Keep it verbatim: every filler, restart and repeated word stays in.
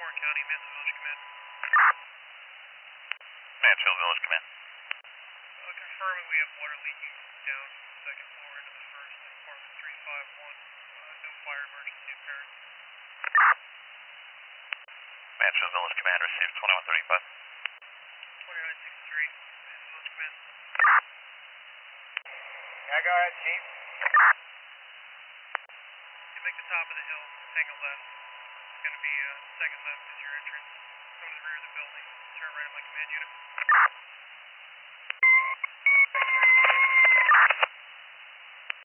Warren County, Mansfield Village Command. Mansfield Village Command. Uh, confirming we have water leaking down second floor into the first, apartment three five one. Uh, no fire emergency apparent. Mansfield Village Command, received twenty-one thirty-five. twenty-nine sixty-three, Mansfield Village Command. Yeah, go ahead, Chief. You make the top of the hill, take a left. It's going to be uh, second left is your entrance. Come to the rear of the building. Turn right on my command unit.